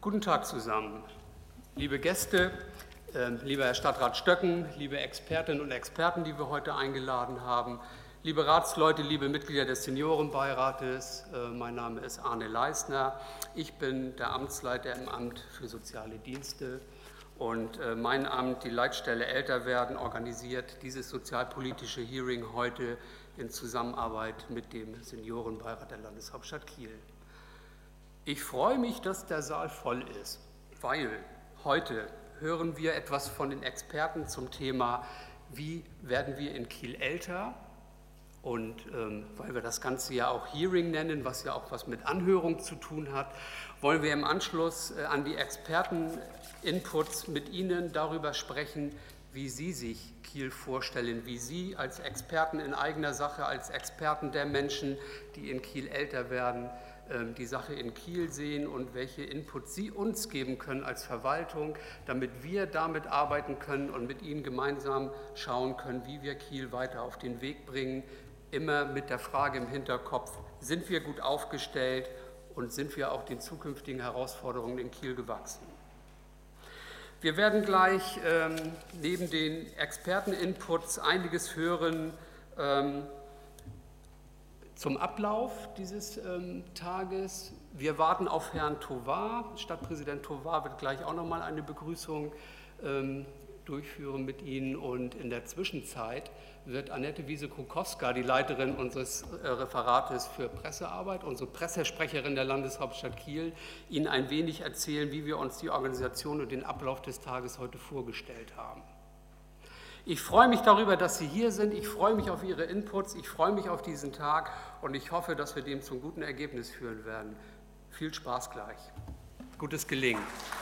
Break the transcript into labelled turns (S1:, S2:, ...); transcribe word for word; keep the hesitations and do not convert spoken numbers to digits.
S1: Guten Tag zusammen, liebe Gäste, äh, lieber Herr Stadtrat Stöcken, liebe Expertinnen und Experten, die wir heute eingeladen haben, liebe Ratsleute, liebe Mitglieder des Seniorenbeirates. Äh, mein Name ist Arne Leisner, ich bin der Amtsleiter im Amt für Soziale Dienste und äh, mein Amt, die Leitstelle Älter werden, organisiert dieses sozialpolitische Hearing heute in Zusammenarbeit mit dem Seniorenbeirat der Landeshauptstadt Kiel. Ich freue mich, dass der Saal voll ist, weil heute hören wir etwas von den Experten zum Thema, wie werden wir in Kiel älter? Und ähm, weil wir das Ganze ja auch Hearing nennen, was ja auch was mit Anhörung zu tun hat, wollen wir im Anschluss äh, an die Experten-Inputs mit Ihnen darüber sprechen, wie Sie sich Kiel vorstellen, wie Sie als Experten in eigener Sache, als Experten der Menschen, die in Kiel älter werden, die Sache in Kiel sehen und welche Inputs Sie uns geben können als Verwaltung, damit wir damit arbeiten können und mit Ihnen gemeinsam schauen können, wie wir Kiel weiter auf den Weg bringen, immer mit der Frage im Hinterkopf, sind wir gut aufgestellt und sind wir auch den zukünftigen Herausforderungen in Kiel gewachsen. Wir werden gleich ähm, neben den Experten-Inputs einiges hören, ähm, zum Ablauf dieses ähm, Tages. Wir warten auf Herrn Tovar. Stadtpräsident Tovar wird gleich auch noch mal eine Begrüßung ähm, durchführen mit Ihnen. Und in der Zwischenzeit wird Annette Wiese-Krukowska, die Leiterin unseres äh, Referates für Pressearbeit, unsere Pressesprecherin der Landeshauptstadt Kiel, Ihnen ein wenig erzählen, wie wir uns die Organisation und den Ablauf des Tages heute vorgestellt haben. Ich freue mich darüber, dass Sie hier sind. Ich freue mich auf Ihre Inputs. Ich freue mich auf diesen Tag und ich hoffe, dass wir dem zum guten Ergebnis führen werden. Viel Spaß gleich. Gutes Gelingen.